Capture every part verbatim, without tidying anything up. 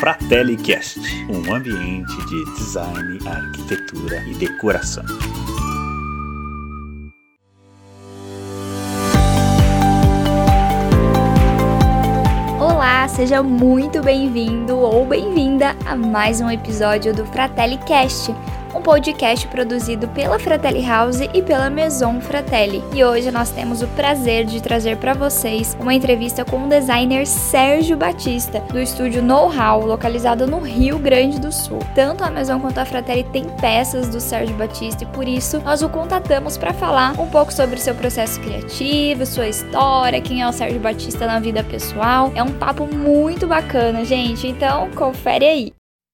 FratelliCast, um ambiente de design, arquitetura e decoração. Olá, seja muito bem-vindo ou bem-vinda a mais um episódio do FratelliCast, um podcast produzido pela Fratelli House e pela Maison Fratelli. E hoje nós temos o prazer de trazer para vocês uma entrevista com o designer Sérgio Batista, do estúdio Know-How, localizado no Rio Grande do Sul. Tanto a Maison quanto a Fratelli tem peças do Sérgio Batista e por isso nós o contatamos para falar um pouco sobre o seu processo criativo, sua história, quem é o Sérgio Batista na vida pessoal. É um papo muito bacana, gente, então confere aí.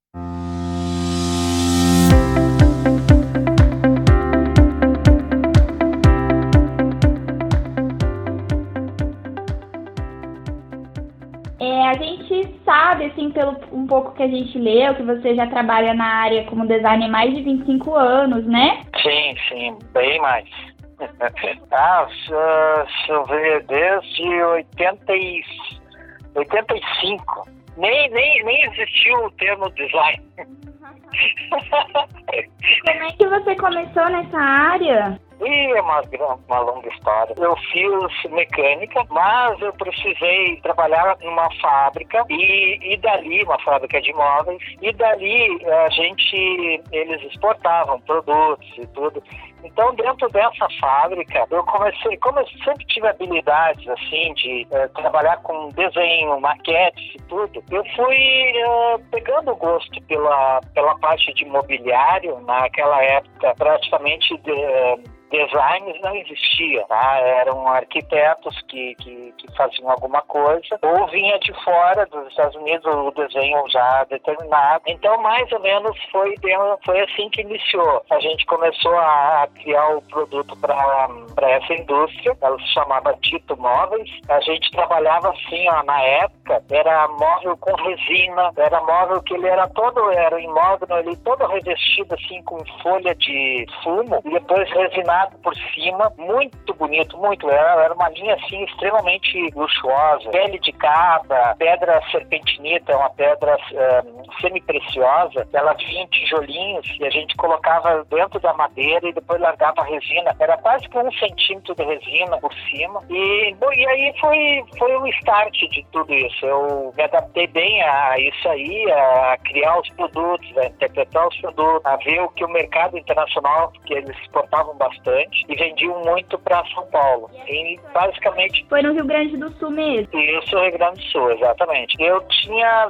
É, a gente sabe, assim, pelo um pouco que a gente leu, que você já trabalha na área como designer há mais de vinte e cinco anos, né? Sim, sim, bem mais. ah, se eu ver, desde oitenta e cinco. Nem, nem, nem existiu o termo design. Como é que você começou nessa área? E é uma, uma longa história. Eu fiz mecânica, mas eu precisei trabalhar numa fábrica e, e dali, uma fábrica de móveis, e dali a gente, eles exportavam produtos e tudo. Então, dentro dessa fábrica, eu comecei, como eu sempre tive habilidades, assim, de eh, trabalhar com desenho, maquetes e tudo, eu fui eh, pegando gosto pela, pela parte de mobiliário. Naquela época, praticamente de, eh, designs não existia, tá? Eram arquitetos que, que, que faziam alguma coisa, ou vinha de fora dos Estados Unidos o desenho já determinado. Então, mais ou menos, foi, foi assim que iniciou. A gente começou a criar o produto para essa indústria, ela se chamava Tito Móveis. A gente trabalhava assim, ó, na época, era móvel com resina, era móvel que ele era todo, era imóvel, ele todo revestido assim com folha de fumo, e depois resinado por cima, muito bonito, muito, era, era uma linha assim extremamente luxuosa, pele de cabra, pedra serpentinita, uma pedra um, semi-preciosa, ela vinha em tijolinhos e a gente colocava dentro da madeira e depois largava a resina, era quase que um centímetro de resina por cima, e, bom, e aí foi, foi o start de tudo isso. Eu me adaptei bem a isso aí, a criar os produtos, a interpretar os produtos, a ver o que o mercado internacional, que eles exportavam bastante e vendiam muito para São Paulo. E basicamente... Foi no Rio Grande do Sul mesmo? Isso, Rio Grande do Sul, exatamente. Eu tinha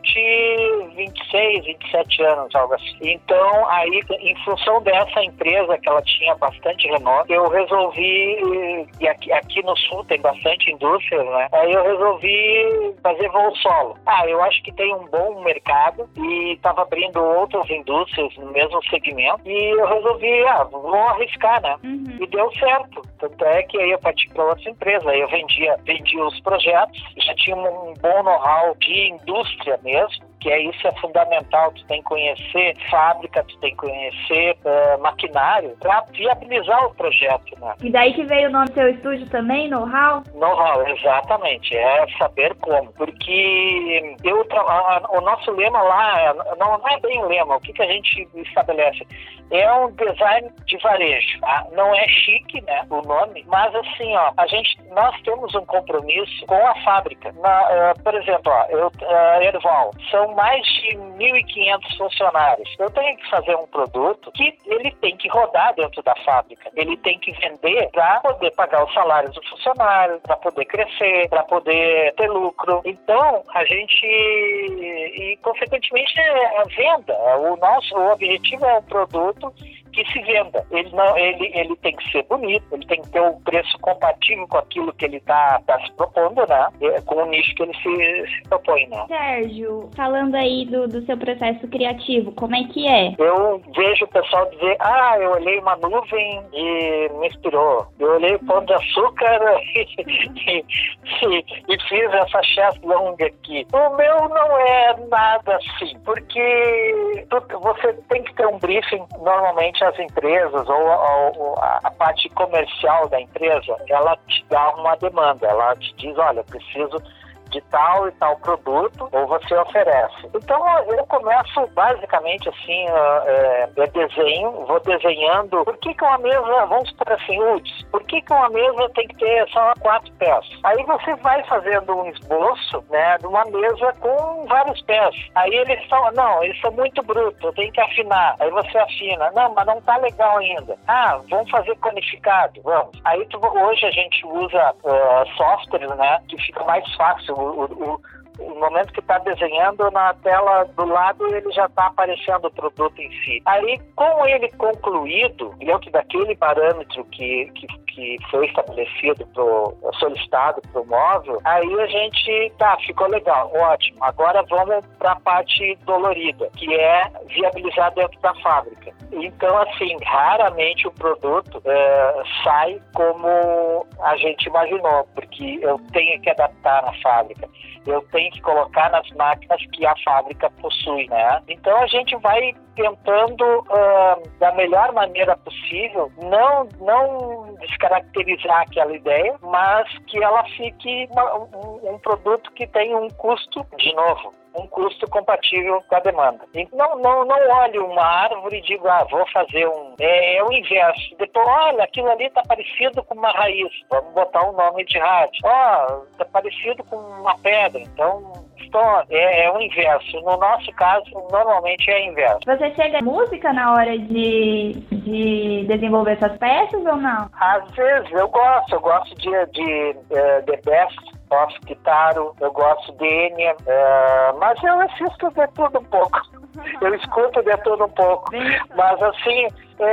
vinte, vinte e seis, vinte e sete anos, algo assim. Então, aí, em função dessa empresa, que ela tinha bastante renome, eu resolvi, e aqui, aqui no Sul tem bastante indústria, né? Aí eu resolvi fazer voo solo. Ah, eu acho que tem um bom mercado e estava abrindo outras indústrias no mesmo segmento e eu resolvi, ah, vou arriscar, né? Uhum. E deu certo. Tanto é que aí eu parti para outra empresa. Aí eu vendia, vendia os projetos, já tinha um bom know-how de indústria mesmo, que é isso, é fundamental. Tu tem que conhecer fábrica, tu tem que conhecer uh, maquinário para viabilizar o projeto, né? E daí que veio o nome do seu estúdio também, Know-How? Know-How, exatamente. É saber como. Porque eu, a, o nosso lema lá, não, não é bem um lema, o que, que a gente estabelece? É um design de varejo, tá? Não é chique, né, o nome, mas assim, ó, a gente, nós temos um compromisso com a fábrica. Na, uh, por exemplo, ó, eu, uh, Erval, são mais de mil e quinhentos funcionários. Eu tenho que fazer um produto que ele tem que rodar dentro da fábrica. Ele tem que vender para poder pagar os salários do funcionário, para poder crescer, para poder ter lucro. Então, a gente, e consequentemente, é a venda. O nosso o objetivo é um produto que se venda. Ele, não, ele, ele tem que ser bonito, ele tem que ter um preço compatível com aquilo que ele está tá se propondo, né? Com o nicho que ele se, se propõe, né? Sérgio, falando aí do, do seu processo criativo, como é que é? Eu vejo o pessoal dizer, ah, eu olhei uma nuvem e me inspirou. Eu olhei o Pão de Açúcar e, e, e, e fiz essa chance longa aqui. O meu não é nada assim, porque você tem que ter um briefing. Normalmente as empresas ou, ou a, a parte comercial da empresa, ela te dá uma demanda, ela te diz, olha, preciso de tal e tal produto, ou você oferece. Então eu começo basicamente assim, é, é desenho, vou desenhando. Por que que uma mesa, vamos supor assim, U D S, por que que uma mesa tem que ter só quatro pés? Aí você vai fazendo um esboço, né, de uma mesa com vários pés. Aí eles são, não, eles são muito brutos, eu tenho que afinar. Aí você afina. Não, mas não tá legal ainda. Ah, vamos fazer conificado, vamos. Aí tu, hoje a gente usa uh, softwares, né, que fica mais fácil. O, o, No momento que está desenhando, na tela do lado ele já está aparecendo o produto em si. Aí, com ele concluído, dentro daquele parâmetro que, que, que foi estabelecido, pro, solicitado para o móvel, aí a gente, tá, ficou legal, ótimo. Agora vamos para a parte dolorida, que é viabilizar dentro da fábrica. Então, assim, raramente o produto é, sai como a gente imaginou, porque eu tenho que adaptar na fábrica. Eu tenho que colocar nas máquinas que a fábrica possui, né? Então a gente vai tentando, uh, da melhor maneira possível, não, não descaracterizar aquela ideia, mas que ela fique uma, um, um produto que tenha um custo, de novo, um custo compatível com a demanda. E não, não, não olho uma árvore e digo, ah, vou fazer um... É, é o inverso. Depois, olha, aquilo ali está parecido com uma raiz. Vamos botar um nome de rádio. Ó, oh, está parecido com uma pedra. Então, stone. É, é o inverso. No nosso caso, normalmente é inverso. Você chega a música na hora de, de desenvolver essas peças ou não? Às vezes, eu gosto. Eu gosto de, de uh, The Best of Kitaro, eu gosto de Enya, uh, mas eu assisto de tudo um pouco. Eu escuto de tudo um pouco. Mas assim,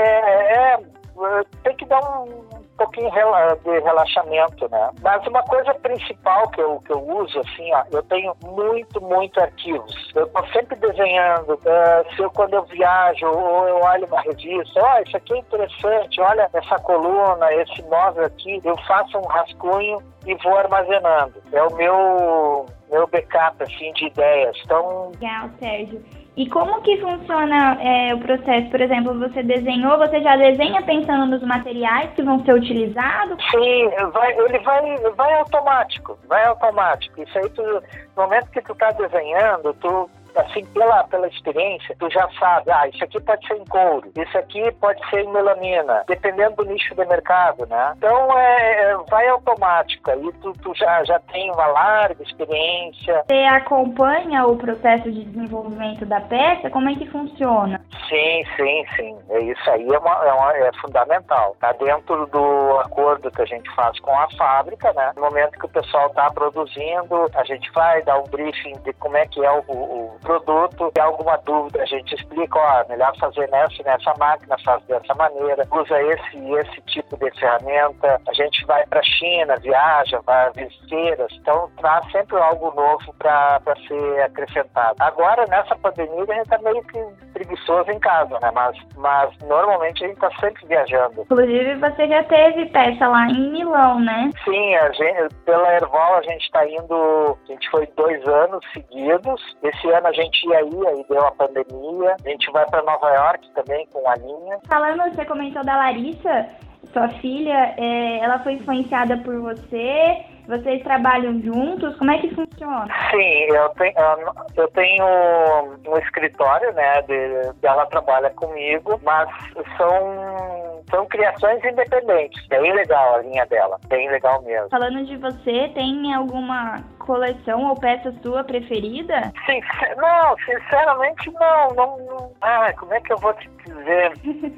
é, é, tem que dar um pouquinho de relaxamento, né? Mas uma coisa principal que eu, que eu uso, assim, ó, eu tenho muito, muito arquivos. Eu tô sempre desenhando. Uh, se eu, quando eu viajo, ou eu olho uma revista, ó, oh, isso aqui é interessante, olha essa coluna, esse móvel aqui, eu faço um rascunho e vou armazenando. É o meu, meu backup, assim, de ideias. Então... Legal, Sérgio. E como que funciona é, o processo? Por exemplo, você desenhou, você já desenha pensando nos materiais que vão ser utilizados? Sim, vai, ele vai, vai automático, vai automático. Isso aí, tu, no momento que tu tá desenhando, tu, assim, pela, pela experiência, tu já sabe, ah, isso aqui pode ser em couro, isso aqui pode ser em melamina, dependendo do nicho de mercado, né? Então, é, vai automático, aí tu, tu já, já tem uma larga experiência. Você acompanha o processo de desenvolvimento da peça? Como é que funciona? Sim, sim, sim. Isso aí é, uma, é, uma, é fundamental. Tá dentro do acordo que a gente faz com a fábrica, né? No momento que o pessoal está produzindo, a gente vai dar um briefing de como é que é o, o produto. Se há alguma dúvida, a gente explica, ó, melhor fazer nessa nessa máquina, faz dessa maneira, usa esse esse tipo de ferramenta. A gente vai para a China, viaja, vai a visiteiras, então traz sempre algo novo para ser acrescentado. Agora, nessa pandemia, a gente está meio que preguiçoso em casa, né? Mas, mas normalmente a gente está sempre viajando. Inclusive, você já teve peça lá em Milão, né? Sim, a gente, pela Erval a gente está indo, a gente foi dois anos seguidos. Esse ano a gente ia aí, aí deu a pandemia. A gente vai para Nova York também com a Linha. Falando, você comentou da Larissa, sua filha, é, ela foi influenciada por você? Vocês trabalham juntos? Como é que funciona? Sim, eu tenho, eu tenho um escritório, né? De, ela trabalha comigo, mas são, são criações independentes. Bem legal a linha dela, bem legal mesmo. Falando de você, tem alguma coleção ou peça sua preferida? Sim, não, sinceramente não. não, não. Ah, como é que eu vou te dizer?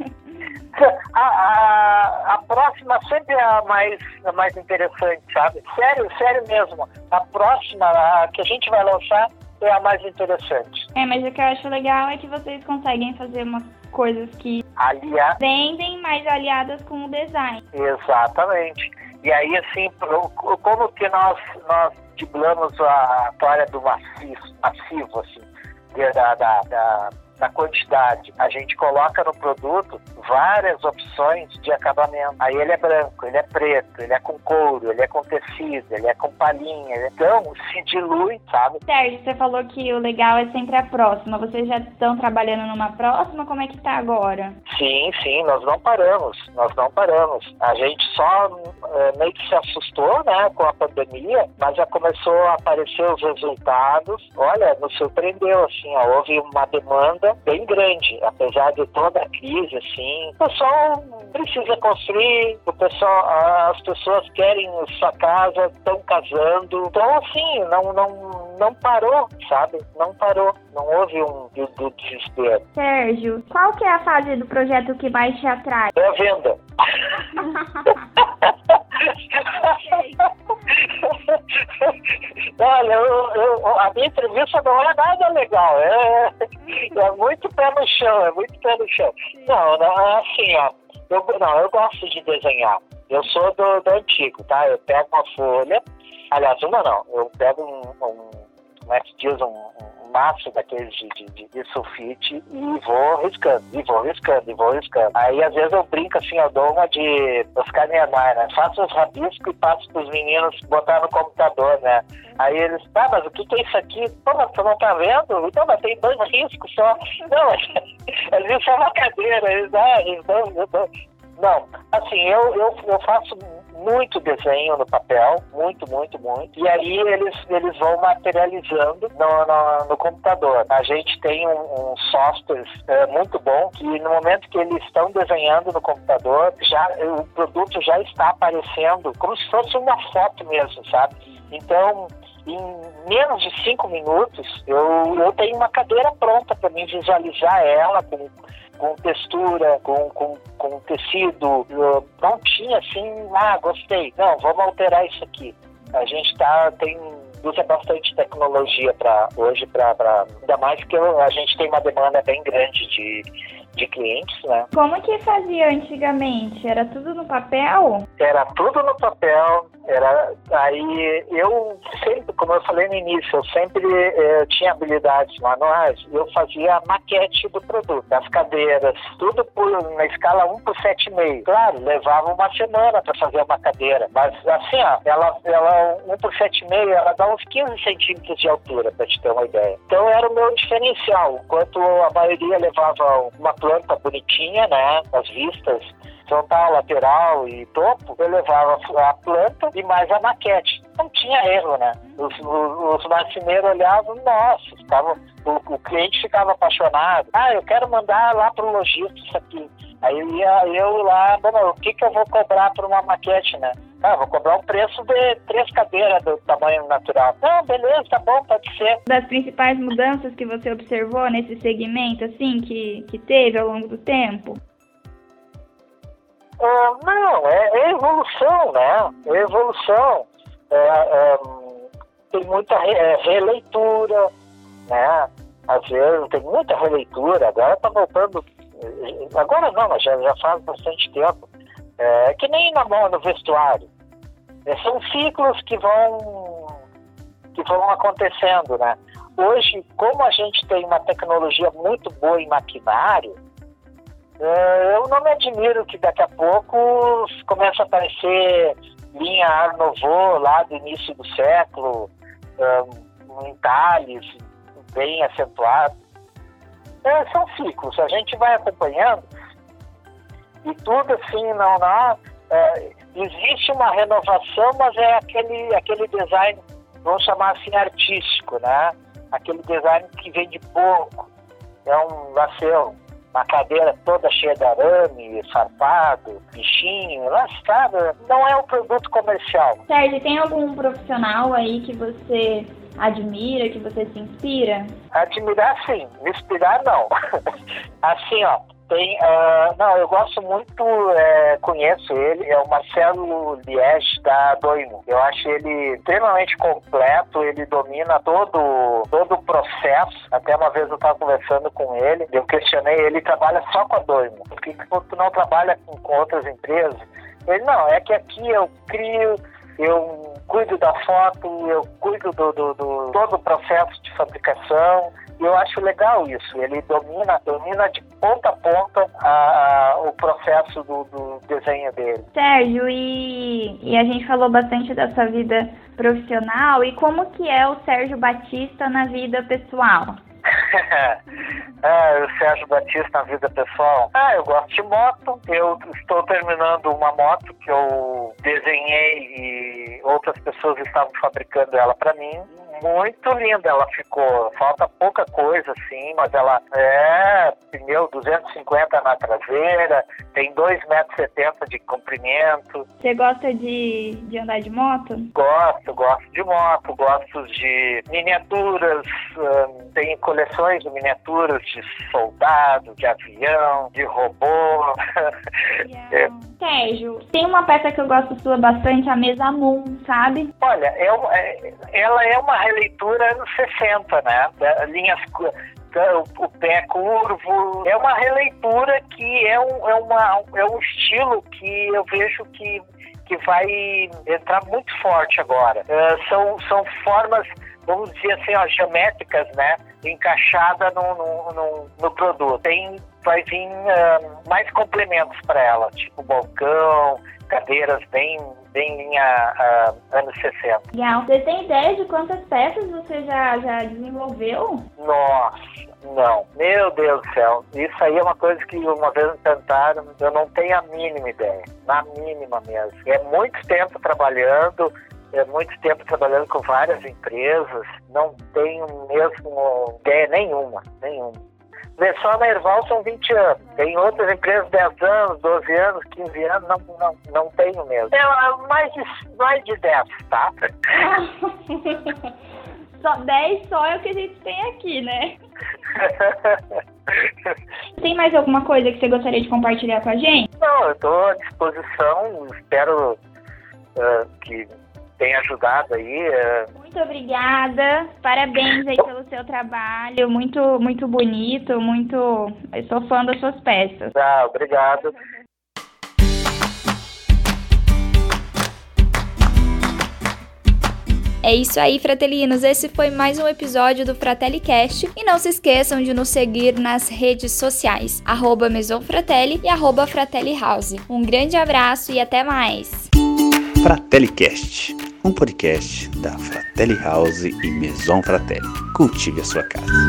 A, a, a próxima sempre é a mais, a mais interessante, sabe? Sério, sério mesmo. A próxima, a que a gente vai lançar, é a mais interessante. É, mas o que eu acho legal é que vocês conseguem fazer umas coisas que Aliar... vendem, mas aliadas com o design. Exatamente. E aí, assim, como que nós, nós driblamos a história do maciço, massivo, assim, da... da, da na quantidade. A gente coloca no produto várias opções de acabamento. Aí ele é branco, ele é preto, ele é com couro, ele é com tecido, ele é com palhinha. Então, se dilui, sabe? Sérgio, você falou que o legal é sempre a próxima. Vocês já estão trabalhando numa próxima? Como é que tá agora? Sim, sim, nós não paramos. Nós não paramos. A gente só é, meio que se assustou, né, com a pandemia, mas já começou a aparecer os resultados. Olha, nos surpreendeu, assim, ó, houve uma demanda bem grande, apesar de toda a crise, assim. O pessoal precisa construir, o pessoal, as pessoas querem sua casa, estão casando. Então, assim, não, não, não parou, sabe? Não parou. Não houve um do, do desespero. Sérgio, qual que é a fase do projeto que mais te atrai? É a venda. Olha, eu, eu, a minha entrevista não é nada legal. É, é muito pé no chão, é muito pé no chão. Não, não assim, ó. Eu, não, eu gosto de desenhar. Eu sou do, do antigo, tá? Eu pego uma folha, aliás, uma não, eu pego um, um como é que diz, um, um maço daqueles de, de, de sulfite e vou riscando, e vou riscando, e vou riscando. Aí, às vezes, eu brinco assim, eu dou uma de Oscar Niemeyer, né? Faço os rabiscos e passo pros meninos botar no computador, né? Aí eles, tá, mas o que que é isso aqui? Pô, mas tu não tá vendo? Então, mas tem dois riscos só. Não, às vezes é uma cadeira, eles, ah, eles dão, eu dou. Não, assim, eu, eu, eu faço muito desenho no papel, muito, muito, muito, e aí eles, eles vão materializando no, no, no computador. A gente tem um, um software é, muito bom que no momento que eles estão desenhando no computador, já, o produto já está aparecendo como se fosse uma foto mesmo, sabe? Então, em menos de cinco minutos, eu, eu tenho uma cadeira pronta para mim visualizar ela com, com textura, com, com, com tecido. Eu não tinha assim, ah, gostei. Não, vamos alterar isso aqui. A gente tá, tem, usa bastante tecnologia para hoje, pra, pra, ainda mais que eu, a gente tem uma demanda bem grande de, de clientes, né? Como que fazia antigamente? Era tudo no papel? Era tudo no papel. Era, aí eu sempre, como eu falei no início, eu sempre eh, tinha habilidades manuais, eu fazia a maquete do produto, das cadeiras, tudo por, na escala um por sete vírgula cinco. Claro, levava uma semana para fazer uma cadeira, mas assim, ó, ela, ela um por sete vírgula cinco, ela dá uns quinze centímetros de altura, para te ter uma ideia. Então era o meu diferencial, enquanto a maioria levava uma planta bonitinha, né, as vistas, frontal, lateral e topo, eu levava a planta e mais a maquete. Não tinha erro, né? Os, os, os marceneiros olhavam, nossa, estavam, o, o cliente ficava apaixonado. Ah, eu quero mandar lá pro lojista isso aqui. Aí ia eu lá, bom, o que que eu vou cobrar por uma maquete, né? Ah, vou cobrar um preço de três cadeiras do tamanho natural. Não, beleza, tá bom, pode ser. Das principais mudanças que você observou nesse segmento, assim, que, que teve ao longo do tempo? Uh, não, é, é evolução, né? É evolução. É, é, tem muita re, é, releitura, né? Às vezes tem muita releitura. Agora tá voltando. Agora não, mas já, já faz bastante tempo. É que nem na mão, no vestuário. É, são ciclos que vão, que vão acontecendo, né? Hoje, como a gente tem uma tecnologia muito boa em maquinário, eu não me admiro que daqui a pouco começa a aparecer linha Art Nouveau lá do início do século, um, entalhes bem acentuados. É, são ciclos, a gente vai acompanhando e tudo assim, não, não é, existe uma renovação, mas é aquele, aquele design, vamos chamar assim, artístico, né? Aquele design que vem de pouco, é um nasceu uma cadeira toda cheia de arame, farpado, bichinho, lascada. Não é um produto comercial. Sérgio, tem algum profissional aí que você admira, que você se inspira? Admirar, sim. Me inspirar, não. Assim, ó, tem... Uh, não, eu gosto muito, é, conheço ele, é o Marcelo Liege da Doimo. Eu acho ele extremamente completo, ele domina todo, todo o processo. Até uma vez eu estava conversando com ele, eu questionei, ele trabalha só com a Doimo. Por que tu não trabalha com, com outras empresas? Ele, não, é que aqui eu crio, eu cuido da foto, eu cuido do, do, do todo o processo de fabricação. Eu acho legal isso, ele domina, domina de ponta a ponta a, a, o processo do, do desenho dele. Sérgio, e, e a gente falou bastante da sua vida profissional, e como que é o Sérgio Batista na vida pessoal? Ah, o Sérgio Batista na vida pessoal. Ah, eu gosto de moto. Eu estou terminando uma moto que eu desenhei e outras pessoas estavam fabricando ela para mim. Muito linda ela ficou. Falta pouca coisa, assim, mas ela é pneu duzentos e cinquenta na traseira, tem dois metros e setenta de comprimento. Você gosta de, de andar de moto? Gosto, gosto de moto, gosto de miniaturas, hum, tem coleções de miniaturas de soldado, de avião, de robô. É. Sérgio, tem uma peça que eu gosto sua bastante, a Mesa Moon, sabe? Olha, é, uma, é, ela é uma releitura anos sessenta, né? Da, linhas, o, o pé curvo. É uma releitura que é um, é, uma, é um estilo que eu vejo que, que vai entrar muito forte agora. Uh, são, são formas, vamos dizer assim, ó, geométricas, né? Encaixada no, no, no, no produto. Tem, vai vir uh, mais complementos para ela, tipo balcão, cadeiras bem, bem linha uh, anos sessenta. Legal. Você tem ideia de quantas peças você já, já desenvolveu? Nossa, não. Meu Deus do céu. Isso aí é uma coisa que uma vez me tentaram, eu não tenho a mínima ideia. Na mínima mesmo. É muito tempo trabalhando, é muito tempo trabalhando com várias empresas, não tenho mesmo ideia nenhuma, nenhuma. Só na Erval são vinte anos. Tem outras empresas dez anos, doze anos, quinze anos, não, não, não tenho mesmo. É mais de, mais de dez, tá? Só dez só é o que a gente tem aqui, né? Tem mais alguma coisa que você gostaria de compartilhar com a gente? Não, eu estou à disposição, espero uh, que tenha ajudado aí. Uh... Muito obrigada, parabéns aí pelo seu trabalho, muito, muito bonito, muito... Eu sou fã das suas peças. Ah, obrigado. É isso aí, fratelinos, esse foi mais um episódio do FratelliCast e não se esqueçam de nos seguir nas redes sociais, arroba Maison Fratelli e arroba Fratelli House. Um grande abraço e até mais! FratelliCast, um podcast da Fratelli House e Maison Fratelli. Cultive a sua casa.